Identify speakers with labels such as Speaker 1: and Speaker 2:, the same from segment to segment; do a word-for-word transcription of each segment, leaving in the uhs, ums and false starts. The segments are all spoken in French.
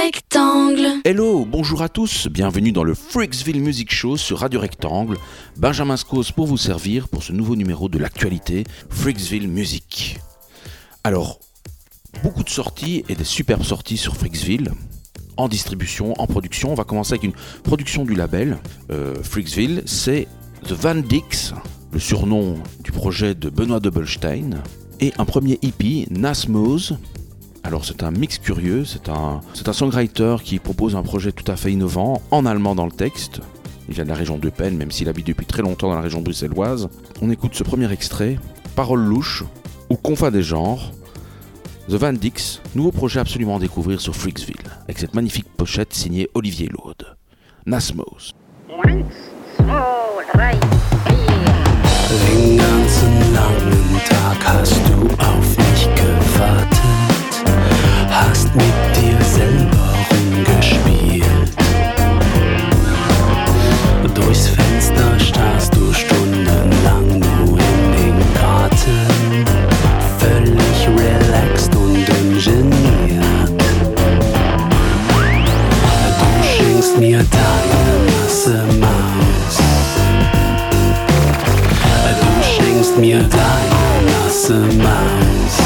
Speaker 1: Rectangle.
Speaker 2: Hello, bonjour à tous, bienvenue dans le Freaksville Music Show sur Radio Rectangle. Benjamin Scos pour vous servir pour ce nouveau numéro de l'actualité Freaksville Music. Alors, beaucoup de sorties et des superbes sorties sur Freaksville. En distribution, en production. On va commencer avec une production du label euh, Freaksville, c'est The Van Dix, le surnom du projet de Benoît Doebelstein, et un premier E P, Nasmose. Alors c'est un mix curieux, c'est un, c'est un songwriter qui propose un projet tout à fait innovant, en allemand dans le texte. Il vient de la région de Penn, même s'il habite depuis très longtemps dans la région bruxelloise. On écoute ce premier extrait, Paroles louches, ou Confins des genres. The Van Dix, nouveau projet absolument à découvrir sur Freaksville, avec cette magnifique pochette signée Olivier Laude. Nasmose.
Speaker 3: Eins, zwei, drei, vier.
Speaker 4: Den ganzen langen Tag hast du auf mich gewartet, hast mit dir selber rumgespielt. Durchs Fenster starrst du stundenlang nur in den Garten, völlig relaxed und ungeniert. Du schenkst mir deine nasse Maus, du schenkst mir deine nasse Maus.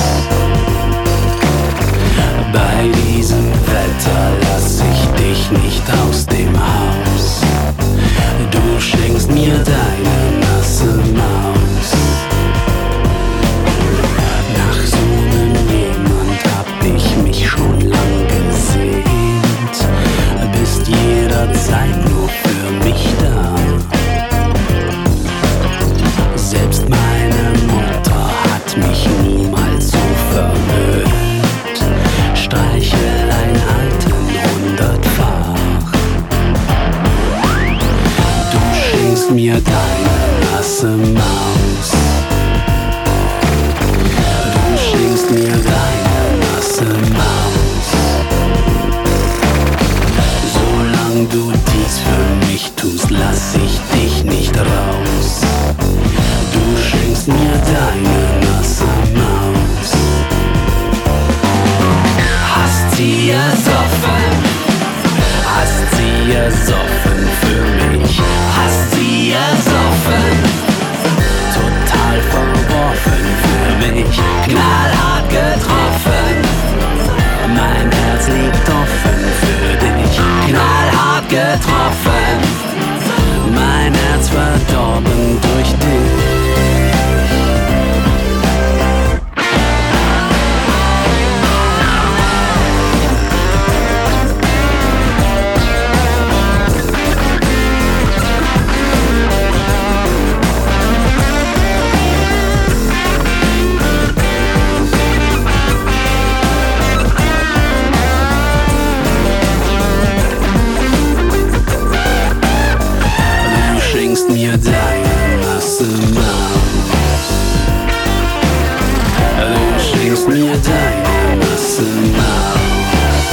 Speaker 4: Bei diesem Wetter lass ich dich nicht aus dem Haus. Du schenkst mir deine nasse Maus. Nach so nem jemand hab ich mich schon lang gesehnt. Bist jederzeit nur für mich da. Selbst meine Mutter hat mich niemals so verwöhnt. Streichelein halten hundertfach. Du schenkst mir deine nasse Maus. Du schenkst mir deine nasse Maus. Solang du dies für mich tust, lass ich dich nicht raus. Du schenkst mir deine nasse Maus. Hast sie ersoffen, hast sie ersoffen für mich, hast sie ersoffen, total verworfen für mich, knallhart getroffen, mein Herz liegt offen für dich, knallhart getroffen, mein Herz verdorben durch dich. Mir deine nasse Maus. Du schenkst mir deine nasse Maus.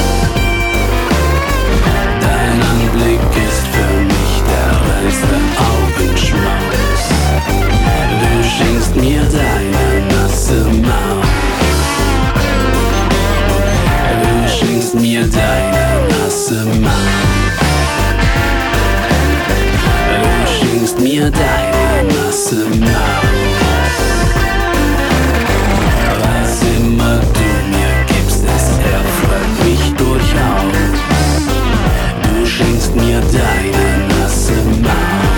Speaker 4: Dein Anblick ist für mich der reinste Augenschmaus. Du schenkst mir deine nasse Maus. Du schenkst mir deine nasse Maus. Du schenkst mir deine nasse Maus. Was immer du mir gibst, es erfreut mich durchaus. Du schenkst mir deine nasse Maus.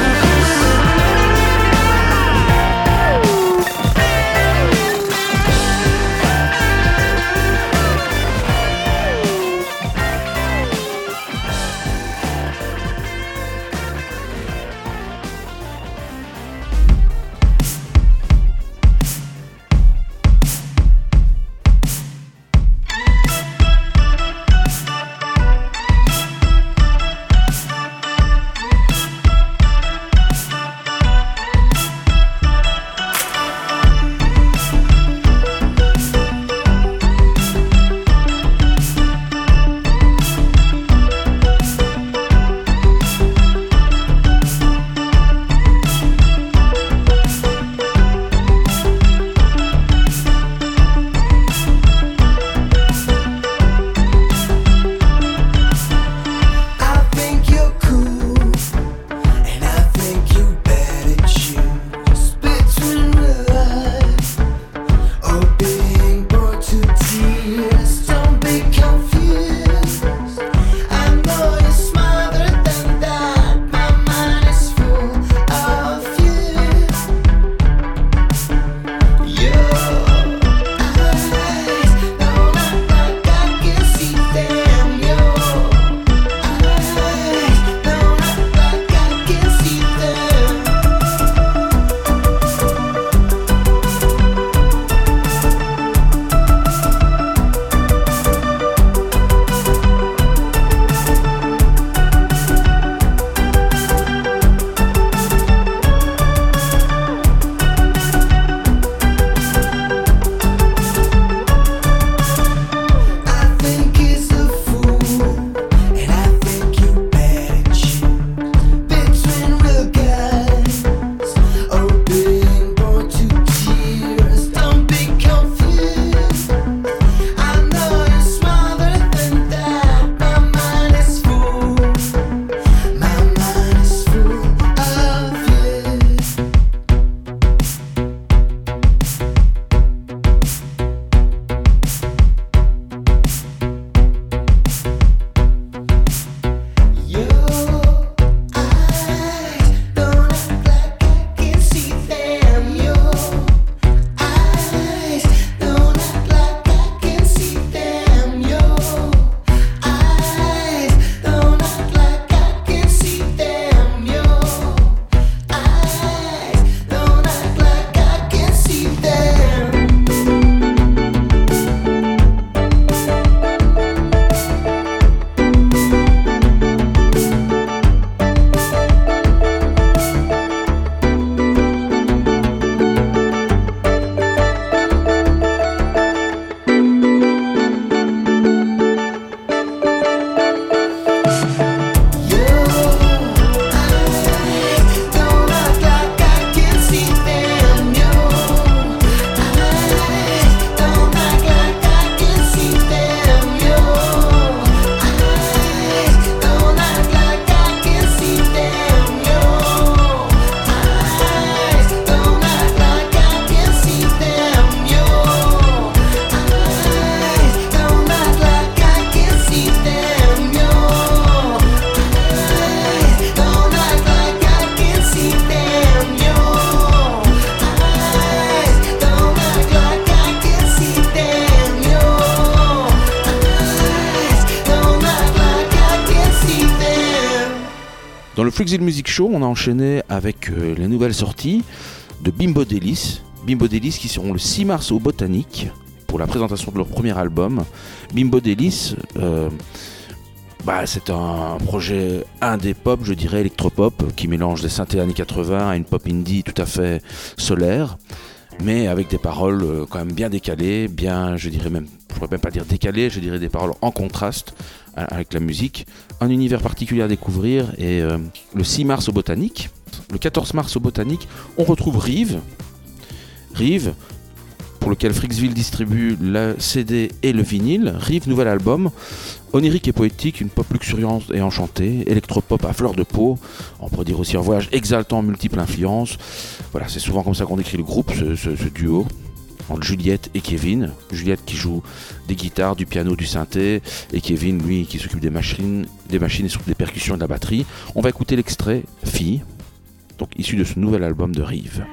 Speaker 2: Dans le Freaksville Music Show, on a enchaîné avec euh, les nouvelles sorties de Bimbo Délice. Bimbo Délice qui seront le six mars au Botanique pour la présentation de leur premier album. Bimbo Délice, euh, bah, c'est un projet indé pop, je dirais, électropop, qui mélange des synthés années quatre-vingts à une pop indie tout à fait solaire, mais avec des paroles euh, quand même bien décalées, bien, je dirais même, je pourrais même pas dire décalées, je dirais des paroles en contraste avec la musique. Un univers particulier à découvrir, et euh, le six mars au Botanique. Le quatorze mars au Botanique, on retrouve Rive. Rive, pour lequel Freaksville distribue le C D et le vinyle. Rive, nouvel album, onirique et poétique, une pop luxuriante et enchantée, électropop à fleur de peau, on pourrait dire aussi un voyage exaltant en multiples influences. Voilà, c'est souvent comme ça qu'on décrit le groupe, ce, ce, ce duo entre Juliette et Kevin. Juliette qui joue des guitares, du piano, du synthé, et Kevin, lui, qui s'occupe des machines, des machines et surtout des percussions et de la batterie. On va écouter l'extrait Fille, donc issu de ce nouvel album de Rive.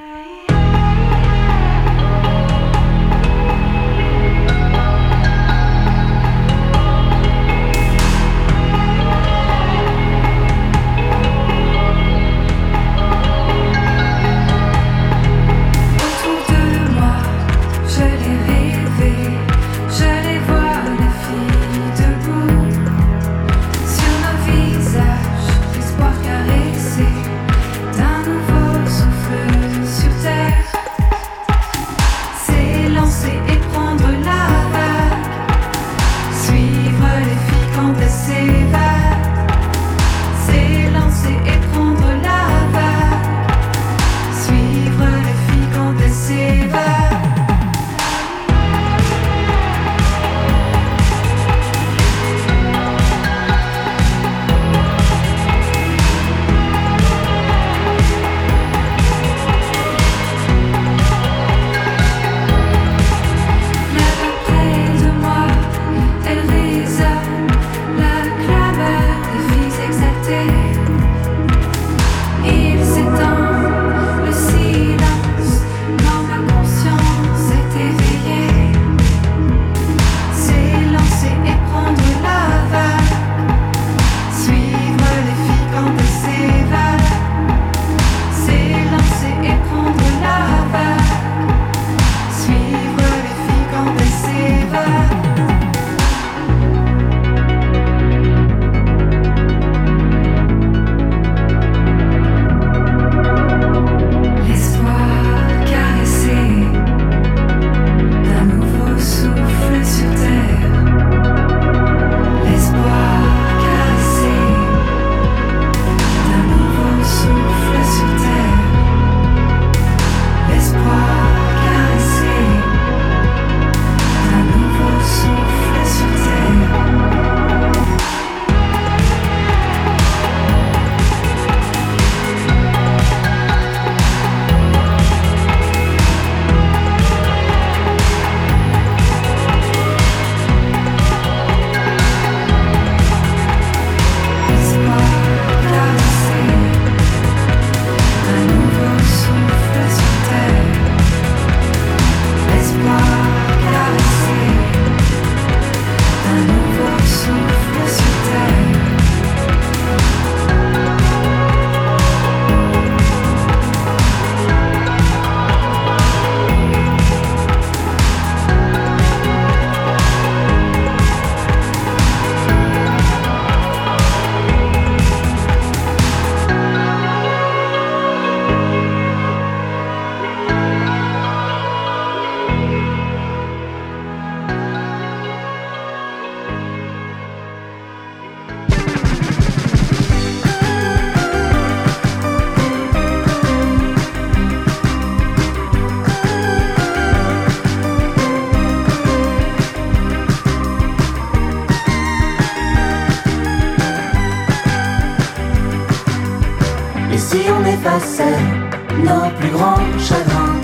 Speaker 1: effaçait nos plus grands chagrins,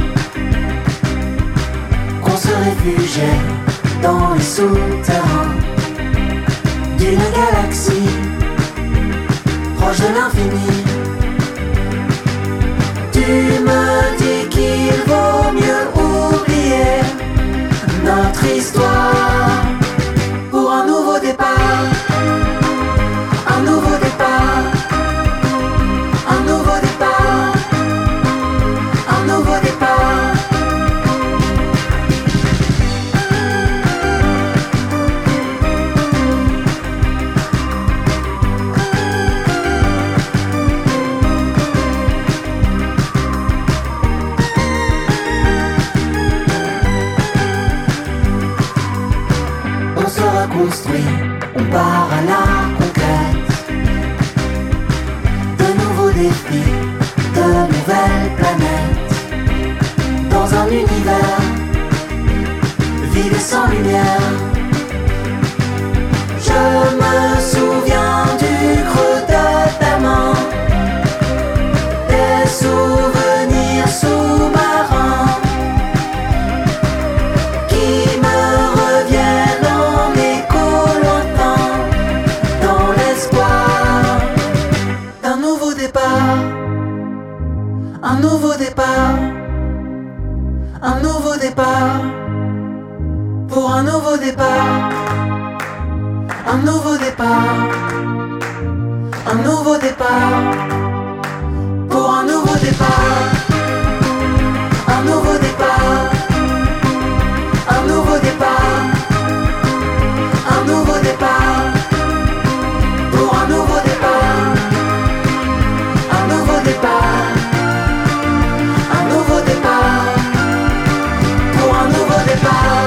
Speaker 1: qu'on se réfugiait dans les souterrains d'une galaxie proche de l'infini. Tu me dis qu'il vaut mieux oublier notre histoire pour un nouveau départ, un nouveau départ. défis de nouvelles planètes. Dans un univers vide et sans lumière. Je me souviens du creux de ta main, des souvenirs sous-marins qui me reviennent en écho lointain, dans l'espoir d'un nouveau départ, un nouveau départ, un nouveau départ, pour un nouveau départ, un nouveau départ, un nouveau départ, pour un nouveau départ, un nouveau départ, un nouveau départ, un nouveau départ, pour un nouveau départ, un nouveau départ, un nouveau départ, pour un nouveau départ.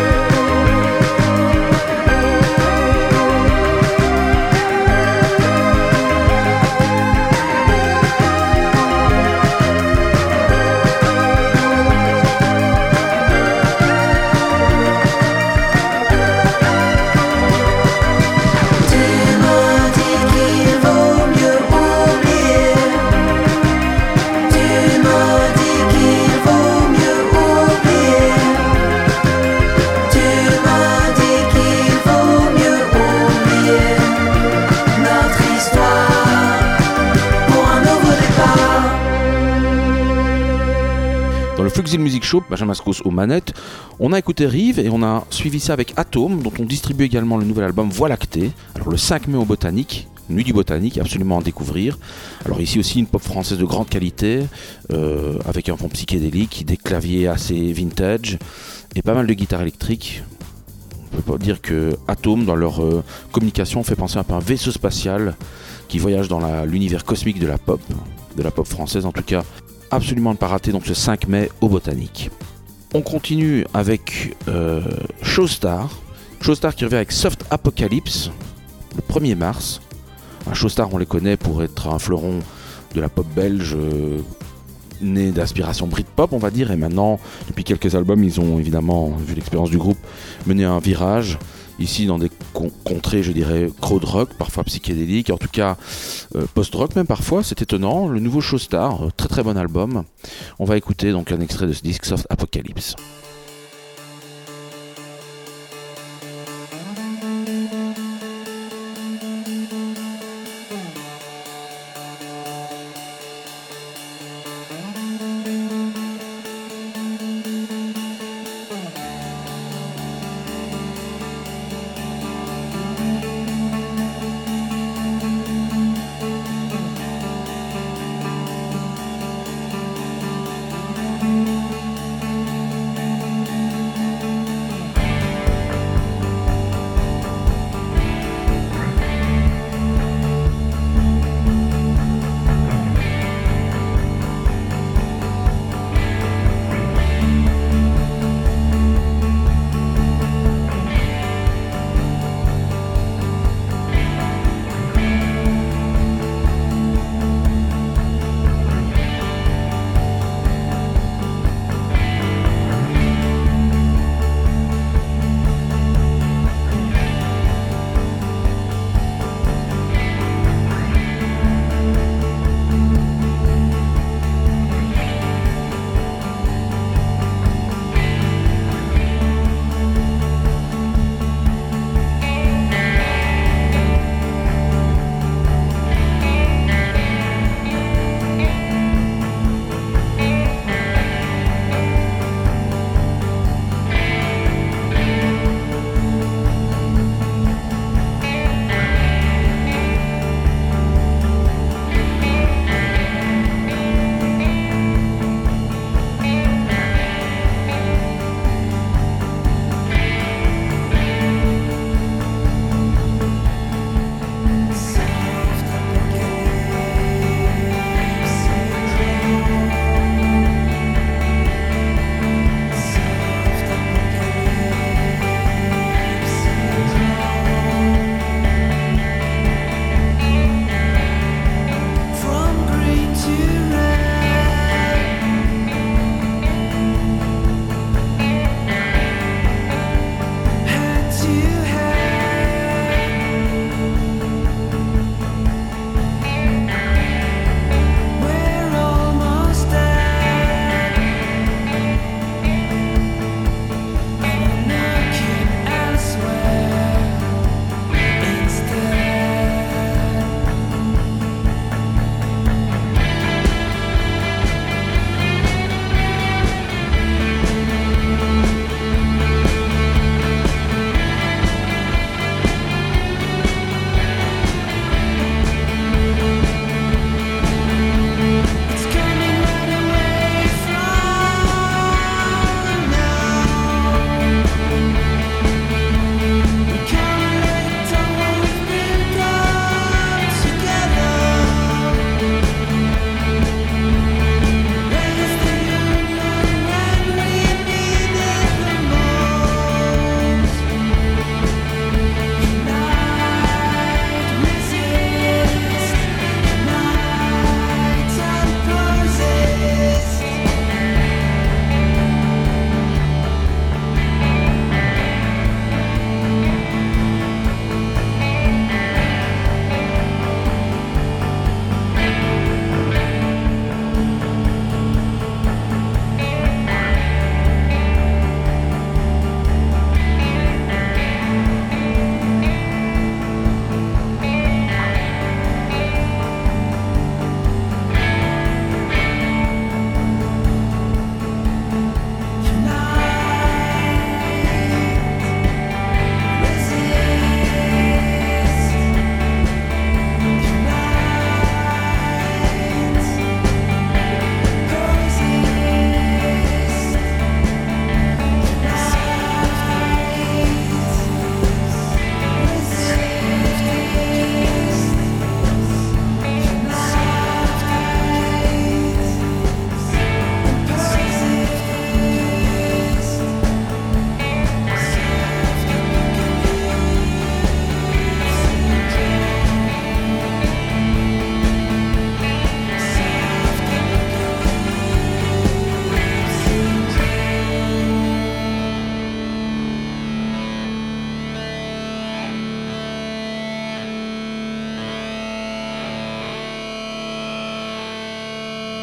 Speaker 2: Fruxville Music Show, Benjamin Mascos aux manettes. On a écouté Rive et on a suivi ça avec Atome, dont on distribue également le nouvel album Voie lactée. Alors le cinq mai au Botanique, Nuit du Botanique, absolument à découvrir. Alors ici aussi une pop française de grande qualité, euh, avec un fond psychédélique, des claviers assez vintage et pas mal de guitares électriques. On peut pas dire que Atome, dans leur euh, communication, fait penser un peu à un vaisseau spatial qui voyage dans la, l'univers cosmique de la pop, de la pop française en tout cas. Absolument ne pas rater, donc ce cinq mai au Botanique. On continue avec euh, Showstar. Showstar qui revient avec Soft Apocalypse le premier mars. Un Showstar, on les connaît pour être un fleuron de la pop belge, euh, né d'inspiration Britpop, on va dire. Et maintenant, depuis quelques albums, ils ont évidemment, vu l'expérience du groupe, mené un virage. Ici dans des con- contrées, je dirais, crowd rock, parfois psychédélique, en tout cas euh, post-rock même parfois, c'est étonnant. Le nouveau Showstar, euh, très très bon album. On va écouter donc un extrait de ce disque Soft Apocalypse.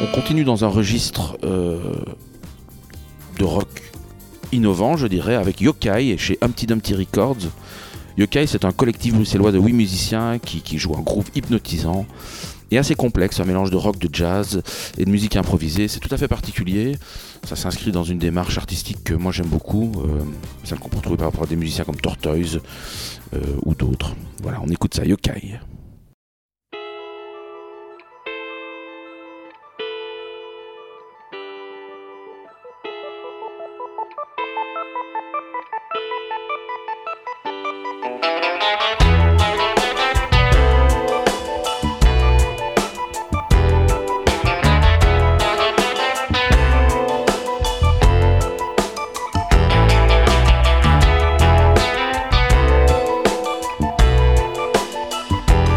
Speaker 2: on continue dans un registre euh, de rock innovant, je dirais, avec Yokai chez Humpty Dumpty Records. Yokai, c'est un collectif bruxellois de huit musiciens qui, qui joue un groove hypnotisant et assez complexe, un mélange de rock, de jazz et de musique improvisée. C'est tout à fait particulier. Ça s'inscrit dans une démarche artistique que moi j'aime beaucoup, euh, celle qu'on peut retrouver par rapport à des musiciens comme Tortoise euh, ou d'autres. Voilà, on écoute ça, Yokai.
Speaker 1: Thank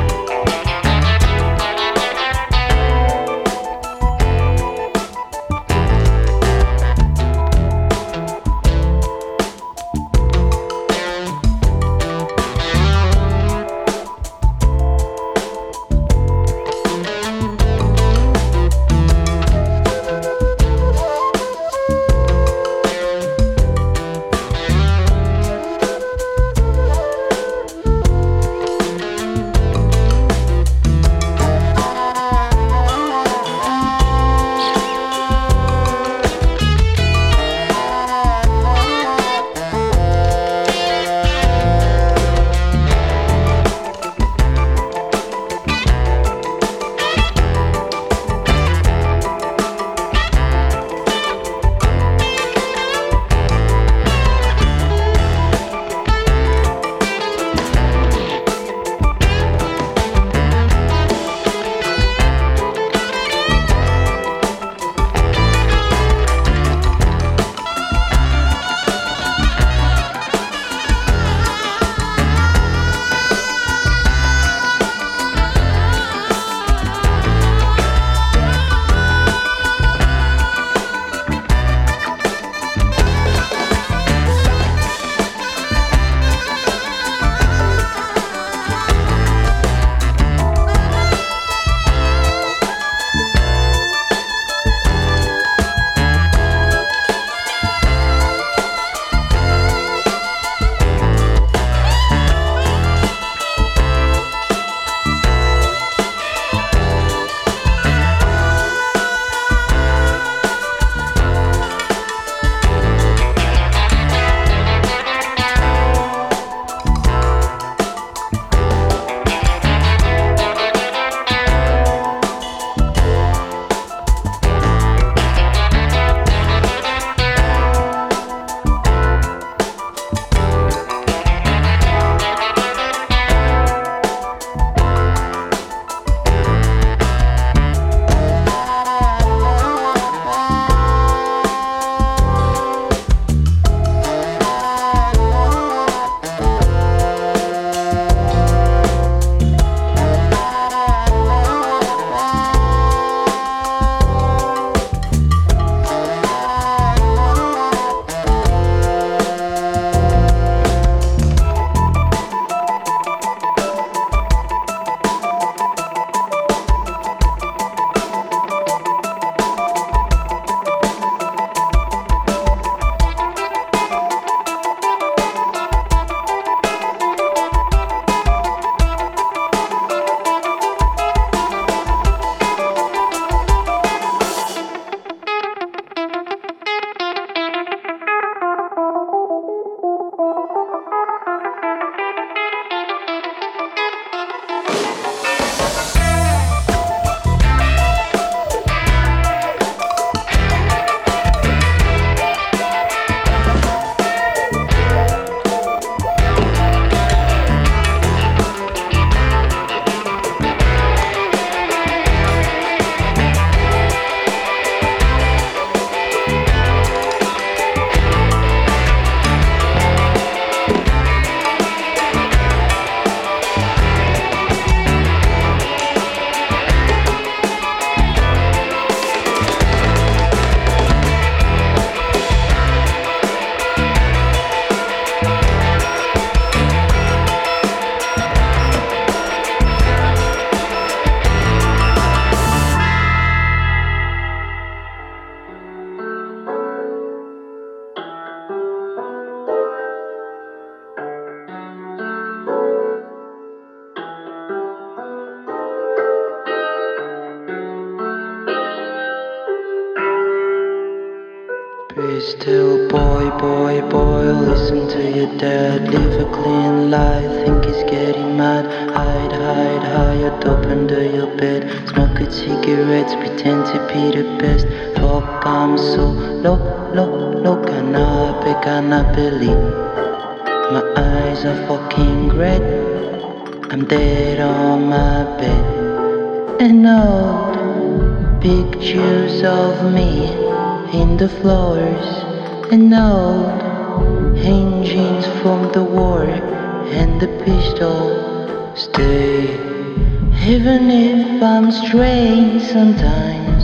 Speaker 5: Still boy, boy, boy, listen to your dad. Live a clean life, think he's getting mad. Hide, hide, hide up under your bed. Smoke a cigarettes, pretend to be the best. Fuck, I'm so low, low, low. Canopy, canopy. My eyes are fucking red. I'm dead on my bed. And old pictures of me in the floors, and old engines from the war, and the pistol stay. Even if I'm strange sometimes,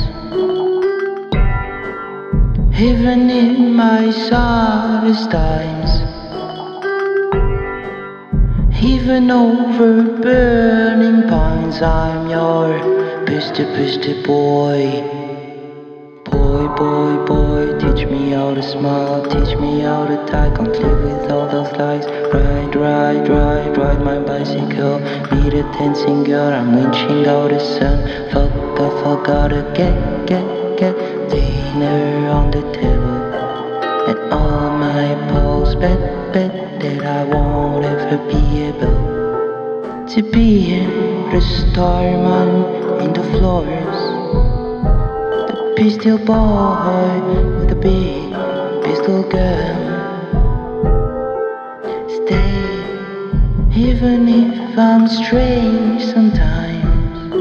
Speaker 5: even in my saddest times, even over burning pines, I'm your pisty, pisty boy. Boy, boy, boy, teach me how to smile, teach me how to die. Can't live with all those lies. Ride, ride, ride, ride my bicycle. Meet a dancing girl, I'm winching out the sun. Fuck, I forgot to get, get, get dinner on the table. And all my pals bet, bet that I won't ever be able to be the starman in the floors. Pistol boy with a big pistol gun. Stay, even if I'm strange sometimes,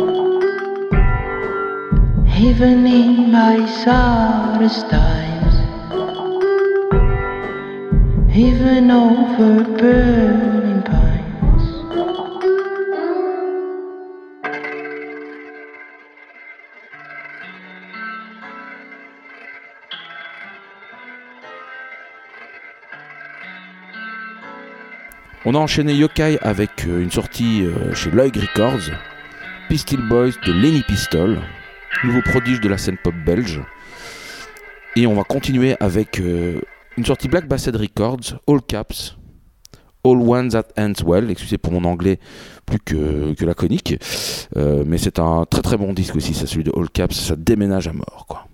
Speaker 5: even in my saddest times, even over burning pines.
Speaker 2: On a enchaîné Yokai avec une sortie chez Loig Records, Pistol Boys de Lenny Pistol, nouveau prodige de la scène pop belge. Et on va continuer avec une sortie Black Bassett Records, All Caps, All One That Ends Well, excusez pour mon anglais plus que, que laconique, euh, mais c'est un très très bon disque aussi, ça, celui de All Caps, ça déménage à mort, quoi.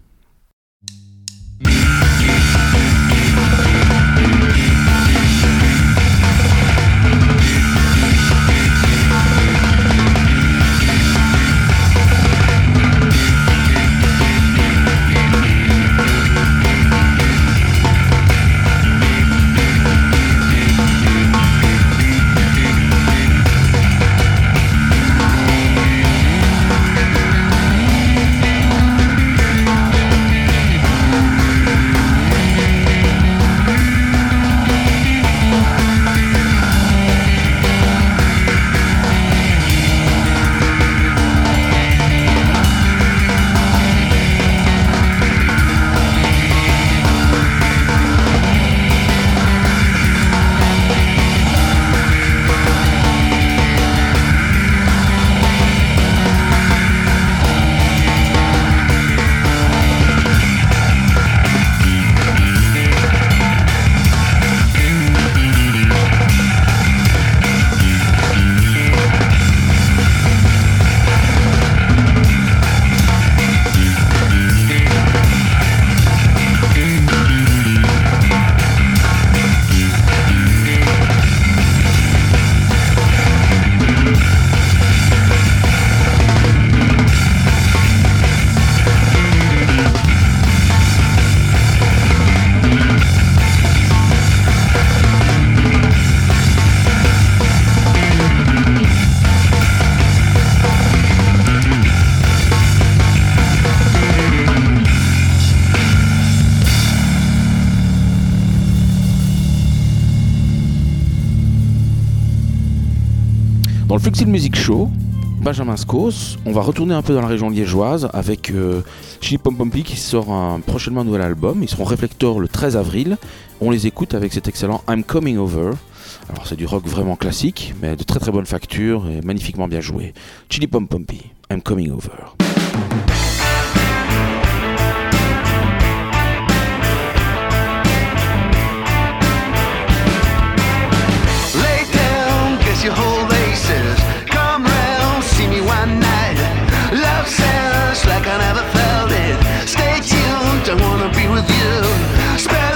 Speaker 2: Dans le Fluxil Music Show, Benjamin Skos, on va retourner un peu dans la région liégeoise avec euh, Chili Pom Pompy qui sort un, prochainement un nouvel album. Ils seront Reflector le treize avril. On les écoute avec cet excellent I'm Coming Over. Alors c'est du rock vraiment classique, mais de très très bonne facture et magnifiquement bien joué. Chili Pom Pompy, I'm Coming Over.
Speaker 6: Your whole races come round, see me one night. Love sounds like I never felt it. Stay tuned, I wanna be with you. Spend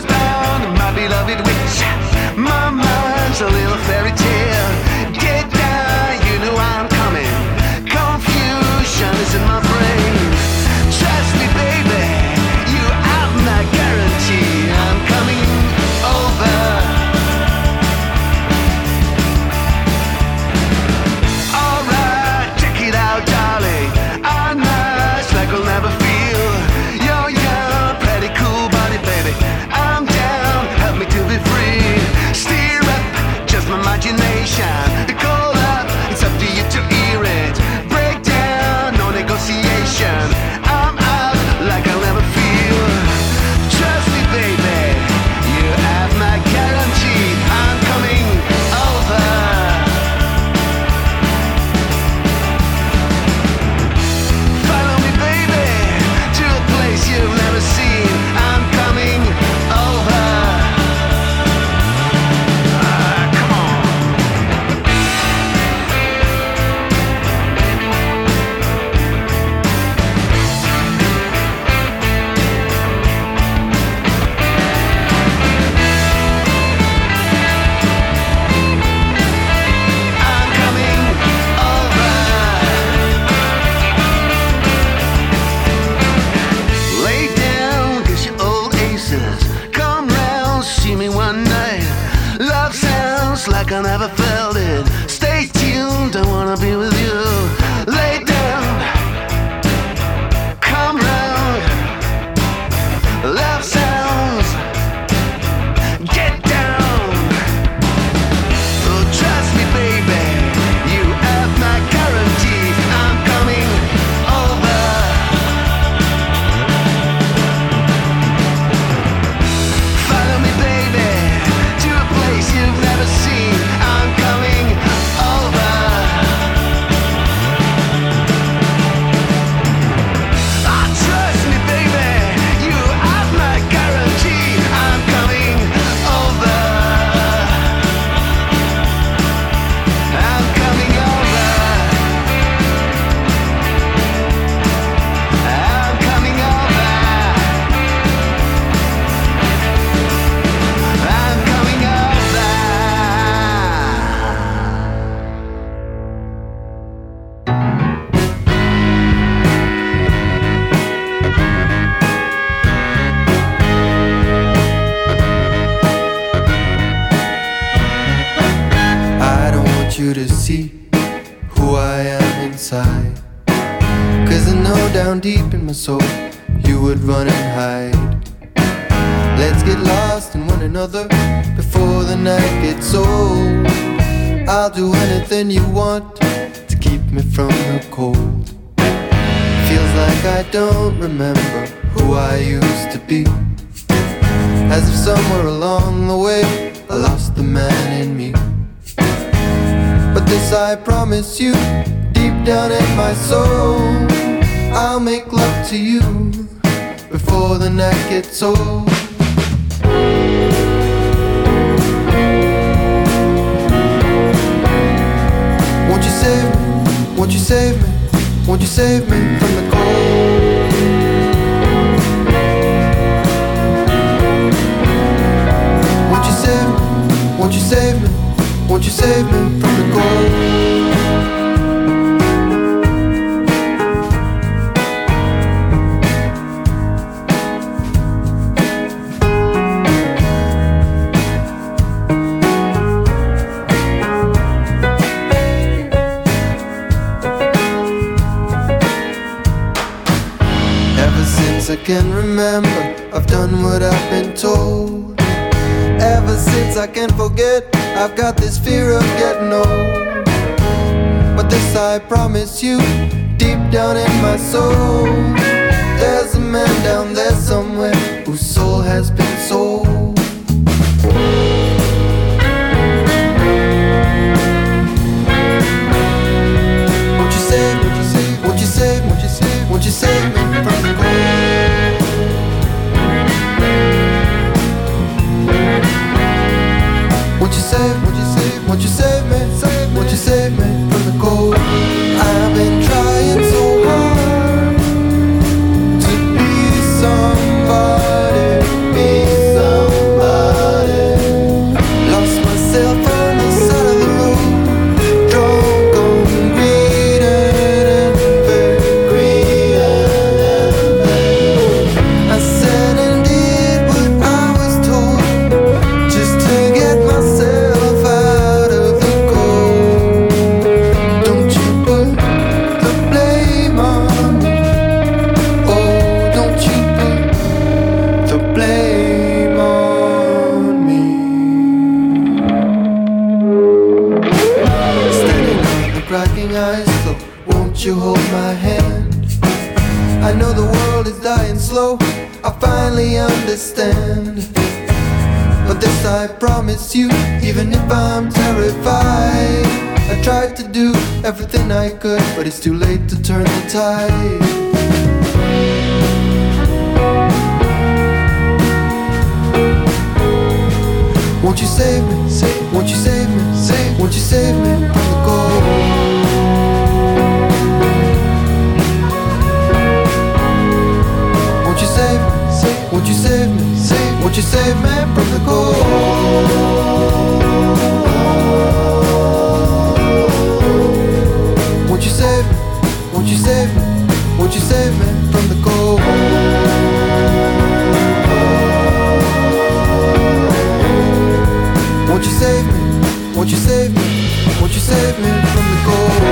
Speaker 6: station. The call up, it's up to you to hear it. Breakdown, no negotiation. I'm out like I'll never feel. Trust me, baby, you have my guarantee. I'm coming over. Follow me, baby, to a place you've never seen. I'm coming over. Ah, come on. I'm coming over. Lay down, kiss your old aces. Come round, see me one night. Love sounds like I never felt it. Stay tuned, I wanna be with you. Lay down, come round. Love sounds, get down. Oh, trust me, baby, you have my guarantee. I'm coming over. Follow me, baby, to a place you've never seen. I'm coming over. Ah, trust me, baby, you have my guarantee. I'm coming over. I'm coming over. I'm coming over. I'm coming over.
Speaker 7: I don't want you to see who I am inside. Cause I know down deep in my soul you would run and hide. Let's get lost in one another before the night gets old. I'll do anything you want to keep me from the cold. Feels like I don't remember who I used to be. As if somewhere along the way I lost the man in me. But this I promise you, deep down in my soul, I'll make love to you before the night gets old. Won't you save me, won't you save me, won't you save me from the cold? Won't you save me, won't you save me, won't you save me from the cold? Ever since I can remember, I've done what I've been told. Ever since I can forget, I've got this fear of getting old. But this I promise you, deep down in my soul, there's a man down there somewhere whose soul has been sold. Won't you save, won't you save, won't you save, won't you save, won't you save me from the cold? Won't you save, won't you save, won't you save me, save, won't you save me from the cold? I've been trying so hard to be somebody, be somebody. night, so won't you hold my hand? I know the world is dying slow, I finally understand. But this I promise you, even if I'm terrified. I tried to do everything I could, but it's too late to turn the tide. Won't you save me, save, won't you save me, save, won't you save me from the cold? Won't you save me, save, won't you save me, save, won't you save me from the cold? Won't you save me, won't you save me, won't you save me from the cold? Won't you save me, won't you save me, won't you save me from the cold?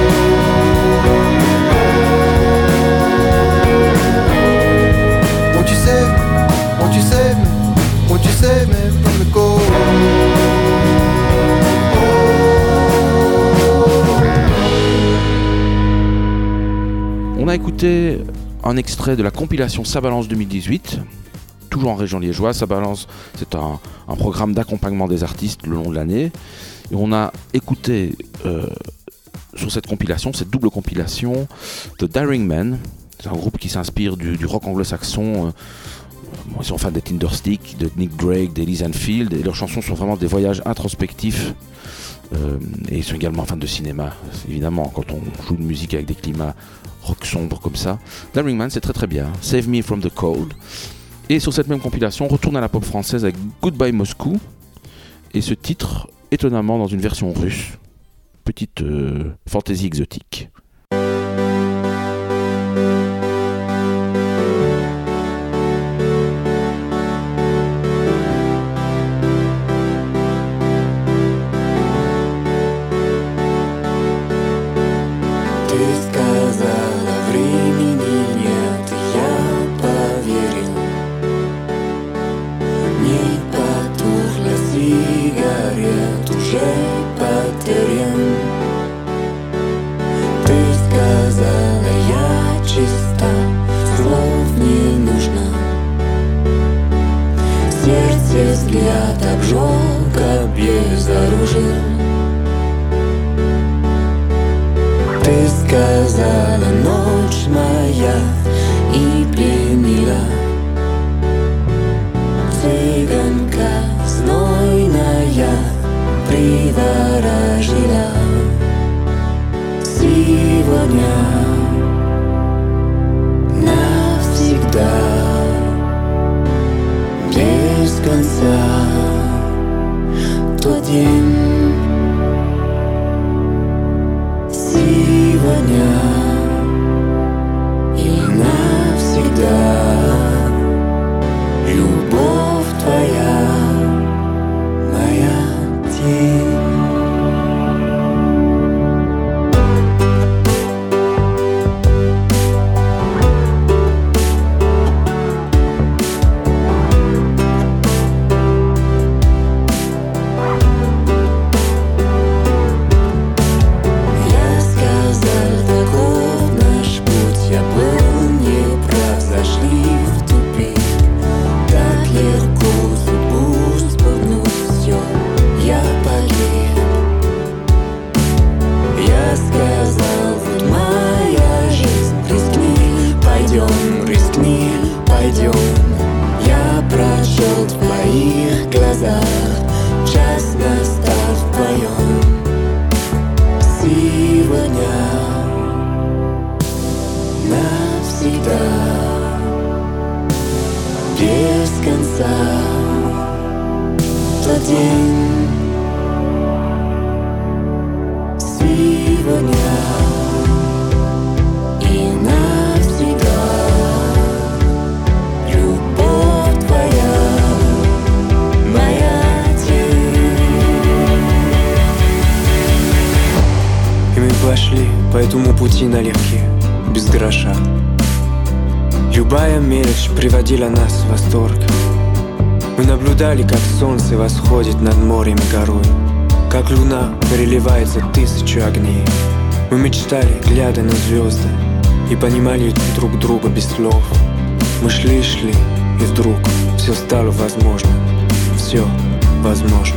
Speaker 7: Won't you save me, won't you save me, won't you save me from the cold?
Speaker 2: On a écouté un extrait de la compilation Ça Balance deux mille dix-huit, toujours en région liégeoise. Ça Balance, c'est un, un programme d'accompagnement des artistes le long de l'année. Et on a écouté euh, sur cette compilation, cette double compilation, The Daring Men. C'est un groupe qui s'inspire du, du rock anglo-saxon. Euh, bon, ils sont fans des Tindersticks, de Nick Drake, d'Elise Anfield, et leurs chansons sont vraiment des voyages introspectifs. Euh, et ils sont également fans de cinéma, évidemment, quand on joue de musique avec des climats rock sombres comme ça. Daring Man, c'est très très bien. Save Me From The Cold. Et sur cette même compilation, on retourne à la pop française avec Goodbye Moscou. Et ce titre, étonnamment, dans une version russe. Petite euh, fantaisie exotique.
Speaker 8: Взгляд обжег, обезоружил. Ты сказала, ночь моя, и пленила. Цыганка знойная приворожила. Сегодня навсегда, без конца, тот день. Сегодня и навсегда любовь твоя, моя тень.
Speaker 9: По этому пути налегке, без гроша. Любая мелочь приводила нас в восторг. Мы наблюдали, как солнце восходит над морем и горой, как луна переливается тысячу огней. Мы мечтали, глядя на звезды, и понимали друг друга без слов. Мы шли и шли, и вдруг все стало возможно. Все возможно.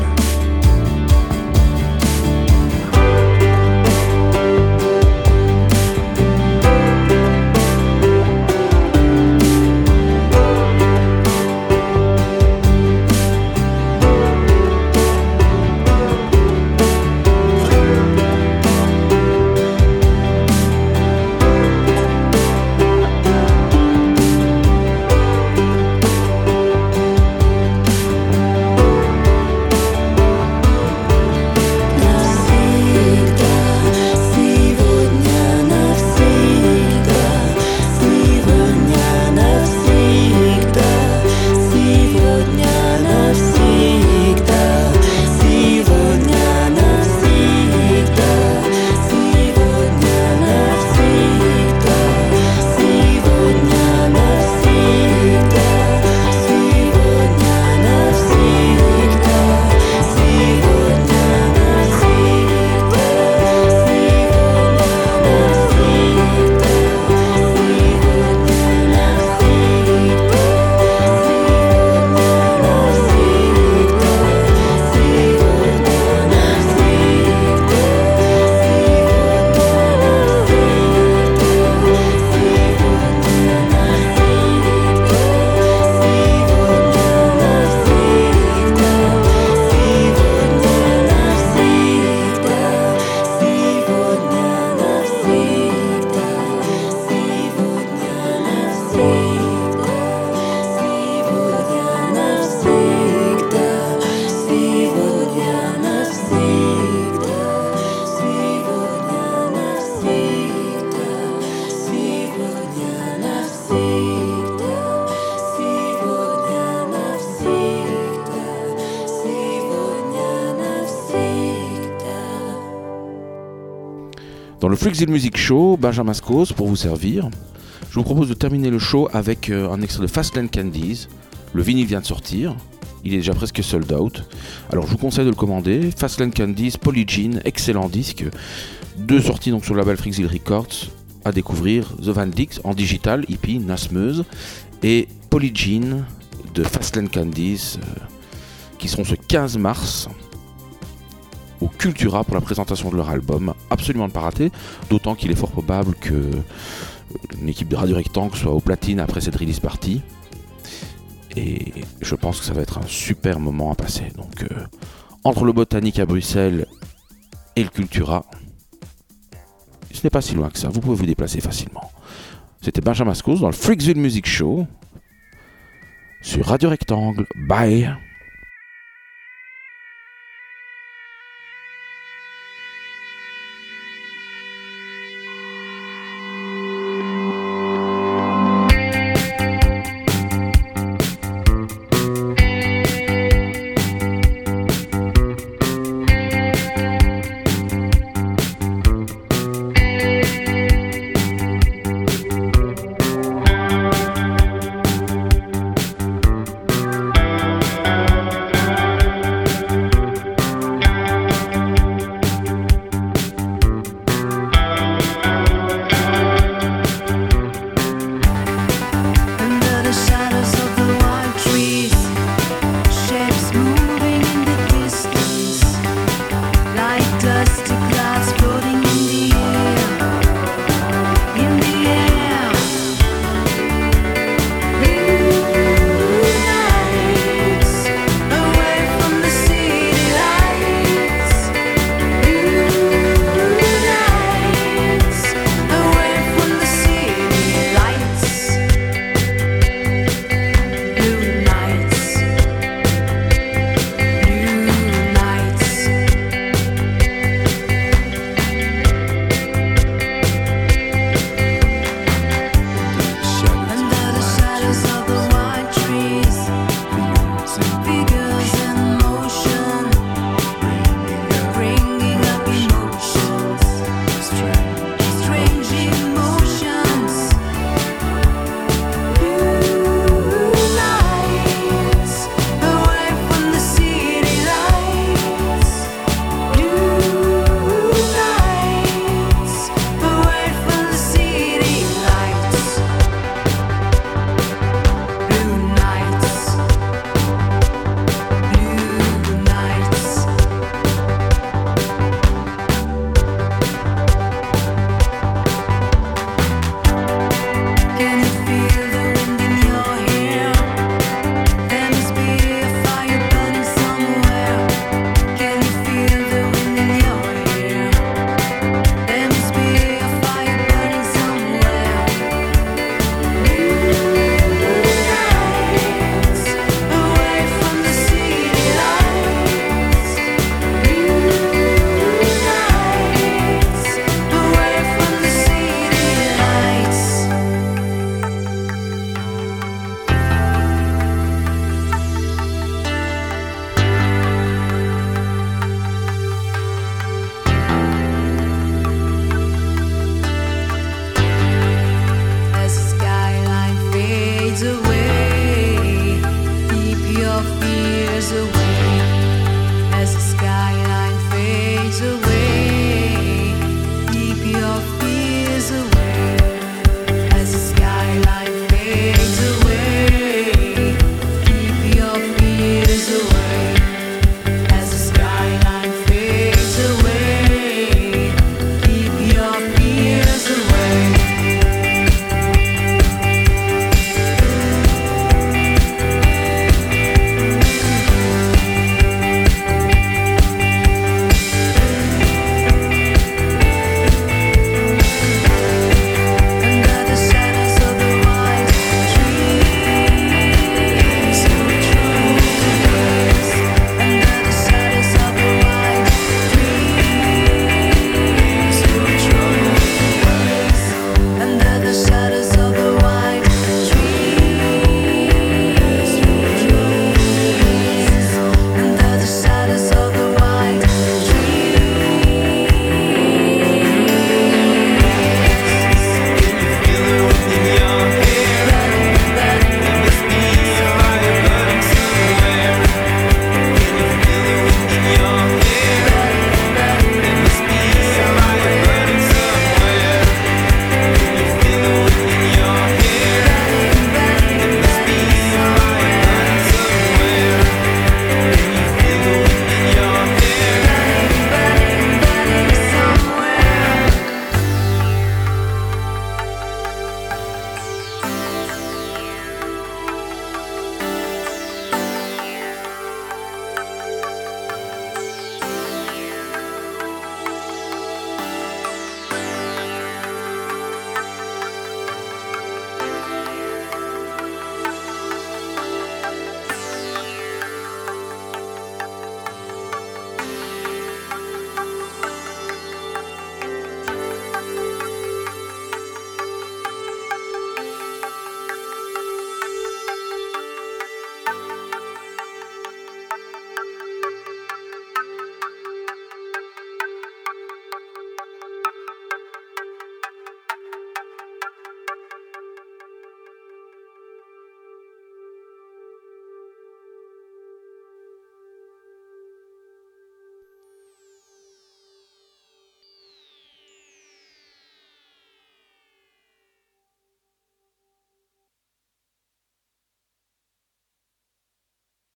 Speaker 2: Dans le Freaks Music Show, Benjamin Skos pour vous servir. Je vous propose de terminer le show avec un extrait de Fastlane Candies. Le vinyle vient de sortir, il est déjà presque sold out. Alors je vous conseille de le commander. Fastlane Candies, Polygyne, excellent disque. Deux sorties donc sur le label Freaks Records à découvrir. The Van Dix en digital, hippie, nasmeuse. Et Polygyne de Fastlane Candies euh, qui seront ce quinze mars au Cultura pour la présentation de leur album, absolument ne pas rater, d'autant qu'il est fort probable que une équipe de Radio Rectangle soit au platine après cette release party, et je pense que ça va être un super moment à passer. Donc euh, entre le Botanique à Bruxelles et le Cultura, ce n'est pas si loin que ça, vous pouvez vous déplacer facilement. C'était Benjamin Skos dans le Freaksville Music Show sur Radio Rectangle. Bye.